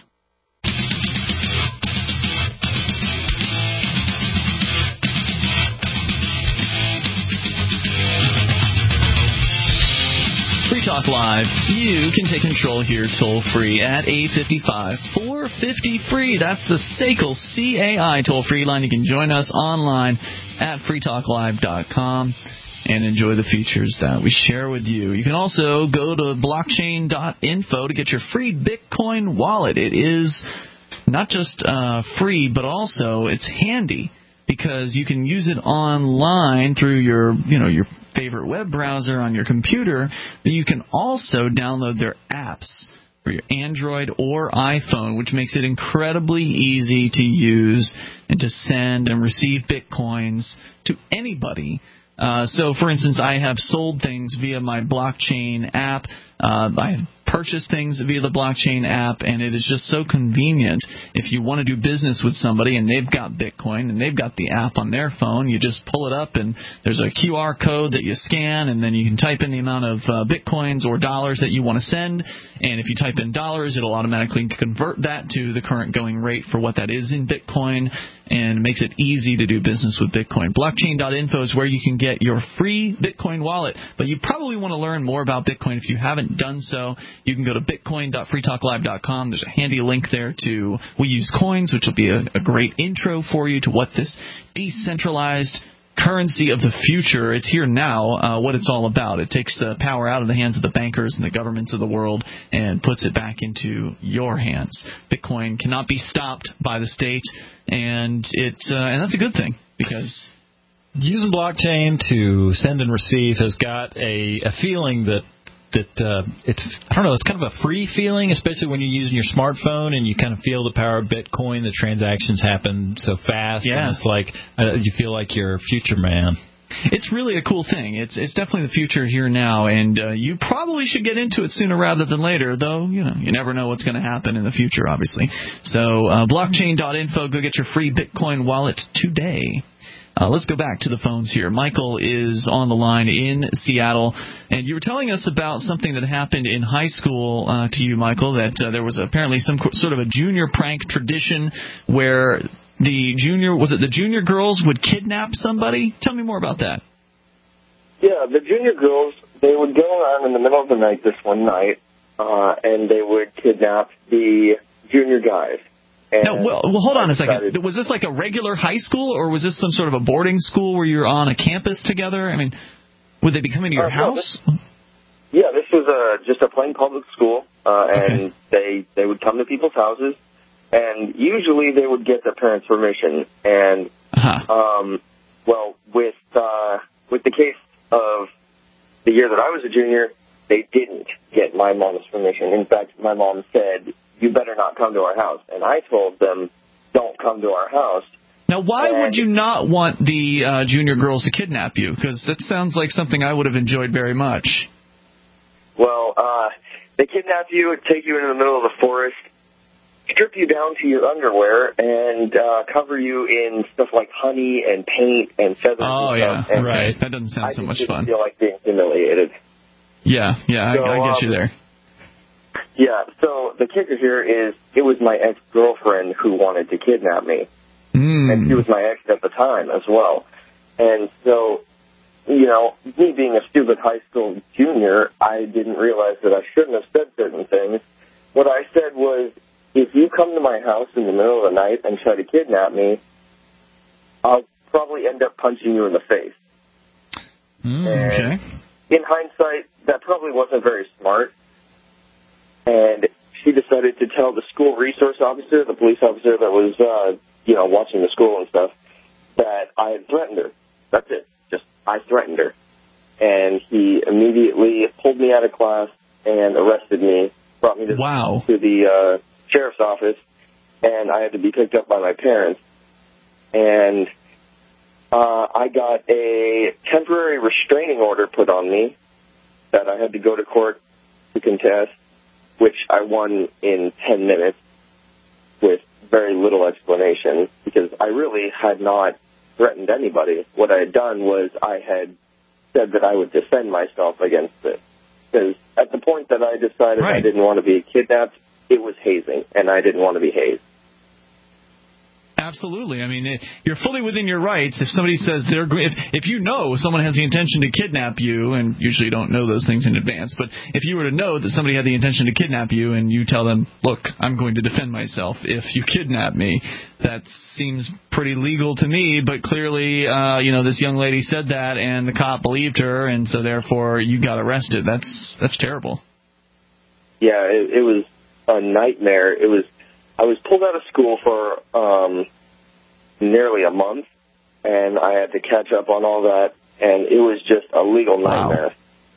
Free Talk Live. You can take control here toll-free at 855-450-FREE. That's the SACL CAI toll-free line. You can join us online at freetalklive.com and enjoy the features that we share with you. You can also go to blockchain.info to get your free Bitcoin wallet. It is not just free, but also it's handy, because you can use it online through your favorite web browser on your computer. You can also download their apps for your Android or iPhone, which makes it incredibly easy to use and to send and receive Bitcoins to anybody. So, for instance, I have sold things via my blockchain app. I have purchased things via the blockchain app, and it is just so convenient. If you want to do business with somebody and they've got Bitcoin and they've got the app on their phone, you just pull it up and there's a QR code that you scan, and then you can type in the amount of Bitcoins or dollars that you want to send. And if you type in dollars, it'll automatically convert that to the current going rate for what that is in Bitcoin, and makes it easy to do business with Bitcoin. Blockchain.info is where you can get your free Bitcoin wallet, but you probably want to learn more about Bitcoin. If you haven't done so, you can go to bitcoin.freetalklive.com. There's a handy link there to We Use Coins, which will be a great intro for you to what this decentralized currency of the future, it's here now, what it's all about. It takes the power out of the hands of the bankers and the governments of the world and puts it back into your hands. Bitcoin cannot be stopped by the state, and that's a good thing, because using blockchain to send and receive has got a feeling that it's, I don't know, it's kind of a free feeling, especially when you're using your smartphone and you kind of feel the power of Bitcoin. The transactions happen so fast, and it's like you feel like you're a future man. It's really a cool thing. It's definitely the future here now, and you probably should get into it sooner rather than later, though, you never know what's going to happen in the future, obviously. So blockchain.info, go get your free Bitcoin wallet today. Let's go back to the phones here. Michael is on the line in Seattle, and you were telling us about something that happened in high school to you, Michael, that there was apparently some sort of a junior prank tradition where the junior girls would kidnap somebody? Tell me more about that. Yeah, the junior girls, they would go around in the middle of the night this one night, and they would kidnap the junior guys. Now, well, hold on a second. Was this like a regular high school, or was this some sort of a boarding school where you're on a campus together? I mean, would they be coming to your house? This was just a plain public school, and they would come to people's houses, and usually they would get their parents' permission. And with the case of the year that I was a junior, they didn't get my mom's permission. In fact, my mom said, "You better not come to our house." And I told them, "Don't come to our house." Now, why would you not want the junior girls to kidnap you? Because that sounds like something I would have enjoyed very much. Well, they kidnap you, take you into the middle of the forest, strip you down to your underwear, and cover you in stuff like honey and paint and feathers. Oh, and stuff. yeah, And right. That doesn't sound so much fun. I feel like being humiliated. Yeah, I get you there. Yeah, so the kicker here is it was my ex-girlfriend who wanted to kidnap me. And she was my ex at the time as well. And so, you know, me being a stupid high school junior, I didn't realize that I shouldn't have said certain things. What I said was, if you come to my house in the middle of the night and try to kidnap me, I'll probably end up punching you in the face. Okay. In hindsight, that probably wasn't very smart. And she decided to tell the school resource officer, the police officer that was, watching the school and stuff, that I had threatened her. That's it. I threatened her. And he immediately pulled me out of class and arrested me, brought me to the sheriff's office, and I had to be picked up by my parents. And I got a temporary restraining order put on me that I had to go to court to contest, which I won in 10 minutes with very little explanation, because I really had not threatened anybody. What I had done was I had said that I would defend myself against it. Because at the point that I decided I didn't want to be kidnapped, it was hazing, and I didn't want to be hazed. Absolutely. I mean, you're fully within your rights. If somebody says if you know someone has the intention to kidnap you, and usually you don't know those things in advance, but if you were to know that somebody had the intention to kidnap you and you tell them, look, I'm going to defend myself if you kidnap me, that seems pretty legal to me. But clearly, this young lady said that and the cop believed her, and so therefore you got arrested. That's terrible. Yeah, it was a nightmare. I was pulled out of school for nearly a month, and I had to catch up on all that, and it was just a legal nightmare.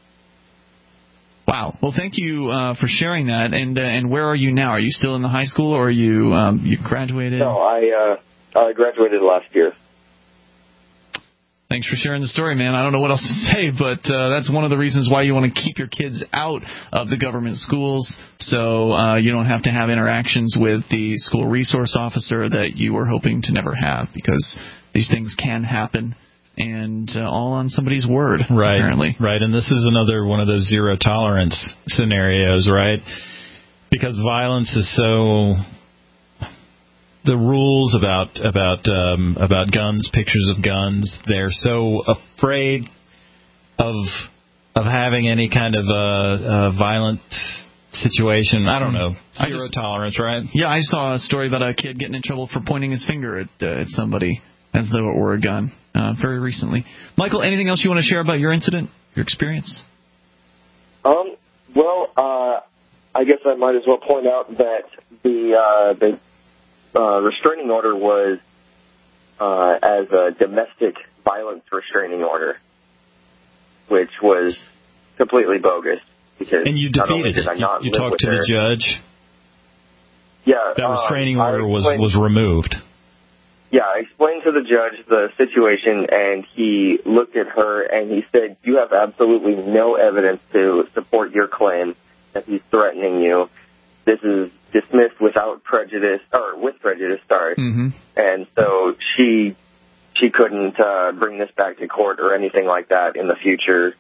Wow. Well, thank you for sharing that. And where are you now? Are you still in the high school, or are you graduated? No, I graduated last year. Thanks for sharing the story, man. I don't know what else to say, but that's one of the reasons why you want to keep your kids out of the government schools, so you don't have to have interactions with the school resource officer that you were hoping to never have, because these things can happen, and all on somebody's word, apparently. Right, and this is another one of those zero tolerance scenarios, right? Because violence is so... The rules about guns, pictures of guns, they're so afraid of having any kind of a violent situation. I don't know. Zero tolerance, right? Yeah, I saw a story about a kid getting in trouble for pointing his finger at somebody as though it were a gun very recently. Michael, anything else you want to share about your incident, your experience? I guess I might as well point out that the restraining order was as a domestic violence restraining order, which was completely bogus. Because and you defeated it. You talked to the judge? Yeah. That restraining order was removed. Yeah, I explained to the judge the situation, and he looked at her and he said, you have absolutely no evidence to support your claim that he's threatening you. This is dismissed without prejudice, or with prejudice, sorry. Mm-hmm. And so she couldn't bring this back to court or anything like that in the future.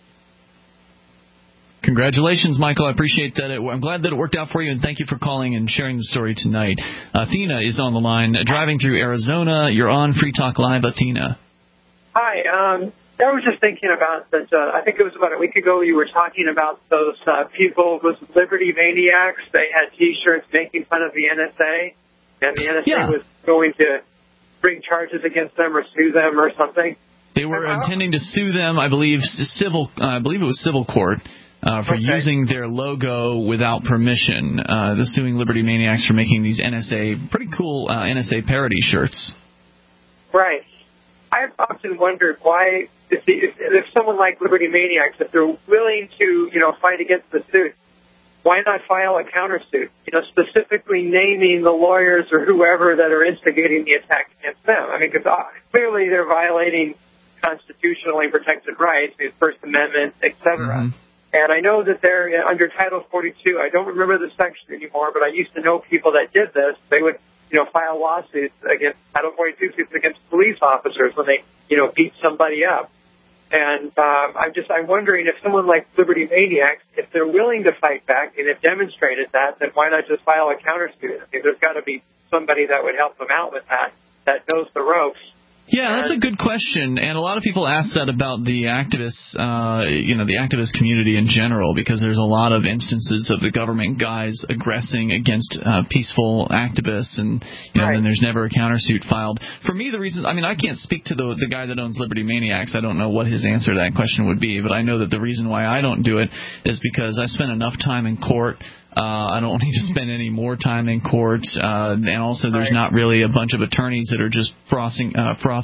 Congratulations, Michael. I appreciate that. I'm glad that it worked out for you, and thank you for calling and sharing the story tonight. Athena is on the line, driving through Arizona. You're on Free Talk Live, Athena. Hi. I was just thinking about that. I think it was about a week ago you were talking about those people with Liberty Maniacs. They had T-shirts making fun of the NSA. and the NSA was going to bring charges against them or sue them or something. They were intending to sue them, I believe it was civil court, for using their logo without permission. The suing Liberty Maniacs for making these pretty cool NSA parody shirts. Right. I've often wondered why, if someone like Liberty Maniacs, if they're willing to, fight against the suit, why not file a countersuit? Specifically naming the lawyers or whoever that are instigating the attack against them. I mean, because clearly they're violating constitutionally protected rights, the First Amendment, etc. And I know that they're under Title 42. I don't remember the section anymore, but I used to know people that did this. They would, file lawsuits against Title 42 suits against police officers when they, beat somebody up. And I'm wondering if someone like Liberty Maniacs, if they're willing to fight back and have demonstrated that, then why not just file a countersuit? I mean, there's got to be somebody that would help them out with that knows the ropes. Yeah, that's a good question, and a lot of people ask that about the activists, the activist community in general, because there's a lot of instances of the government guys aggressing against peaceful activists, and then there's never a countersuit filed. For me, the reason, I can't speak to the guy that owns Liberty Maniacs. I don't know what his answer to that question would be, but I know that the reason why I don't do it is because I spent enough time in court. I don't need to spend any more time in court, and also there's not really a bunch of attorneys that are just frothing,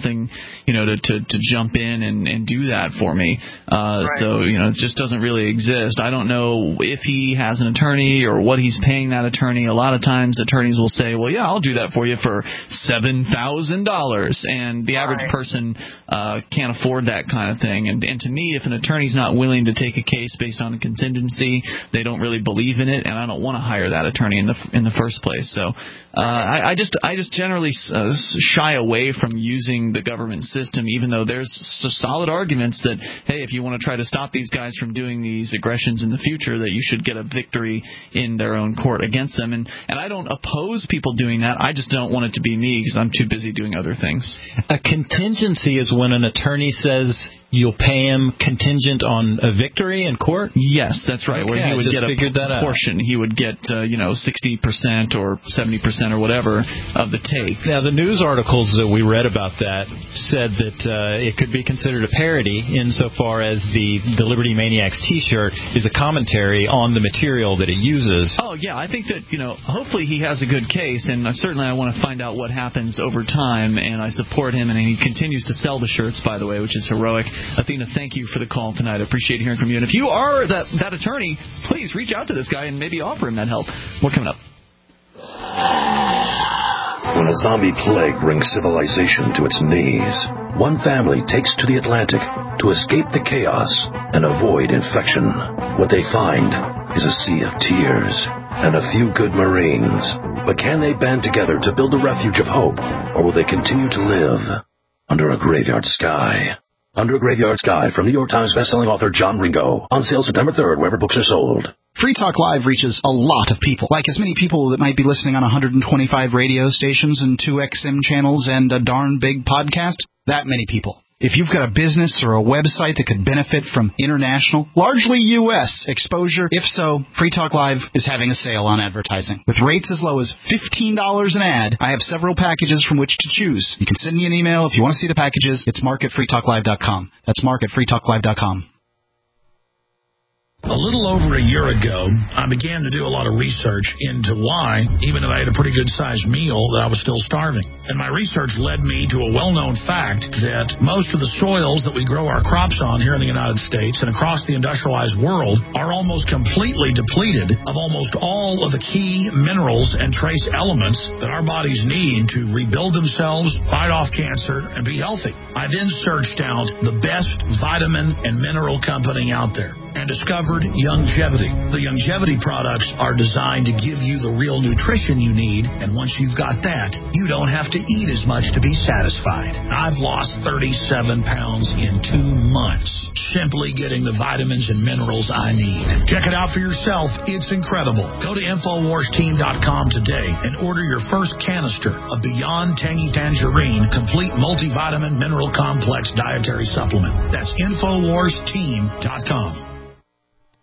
to jump in and do that for me. So, it just doesn't really exist. I don't know if he has an attorney or what he's paying that attorney. A lot of times attorneys will say, well, yeah, I'll do that for you for $7,000, and the average person can't afford that kind of thing. And to me, if an attorney's not willing to take a case based on a contingency, they don't really believe in it, and I don't want to hire that attorney in the first place. So I just generally shy away from using the government system, even though there's solid arguments that, hey, if you want to try to stop these guys from doing these aggressions in the future, that you should get a victory in their own court against them. And I don't oppose people doing that. I just don't want it to be me because I'm too busy doing other things. A contingency is when an attorney says you'll pay him contingent on a victory in court? Yes, that's right. Okay, where he would get a portion. He would get 60% or 70% or whatever of the take. Now, the news articles that we read about that said that it could be considered a parody insofar as the Liberty Maniacs T-shirt is a commentary on the material that it uses. Oh, yeah. I think that, hopefully he has a good case, and certainly I want to find out what happens over time, and I support him, and he continues to sell the shirts, by the way, which is heroic. Athena, thank you for the call tonight. I appreciate hearing from you. And if you are that attorney, please reach out to this guy and maybe offer him that help. More coming up. When a zombie plague brings civilization to its knees, one family takes to the Atlantic to escape the chaos and avoid infection. What they find is a sea of tears and a few good Marines. But can they band together to build a refuge of hope, or will they continue to live under a graveyard sky? Under a Graveyard Sky from New York Times bestselling author John Ringo. On sale September 3rd, wherever books are sold. Free Talk Live reaches a lot of people, like as many people that might be listening on 125 radio stations and 2 XM channels and a darn big podcast. That many people. If you've got a business or a website that could benefit from international, largely U.S. exposure, if so, Free Talk Live is having a sale on advertising. With rates as low as $15 an ad, I have several packages from which to choose. You can send me an email if you want to see the packages. It's mark@freetalklive.com. That's mark@freetalklive.com. A little over a year ago, I began to do a lot of research into why, even though I had a pretty good-sized meal, that I was still starving. And my research led me to a well-known fact that most of the soils that we grow our crops on here in the United States and across the industrialized world are almost completely depleted of almost all of the key minerals and trace elements that our bodies need to rebuild themselves, fight off cancer, and be healthy. I then searched out the best vitamin and mineral company out there and discovered Youngevity. The Youngevity products are designed to give you the real nutrition you need, and once you've got that, you don't have to eat as much to be satisfied. I've lost 37 pounds in 2 months, simply getting the vitamins and minerals I need. Check it out for yourself. It's incredible. Go to InfoWarsTeam.com today and order your first canister of Beyond Tangy Tangerine Complete Multivitamin Mineral Complex Dietary Supplement. That's InfoWarsTeam.com.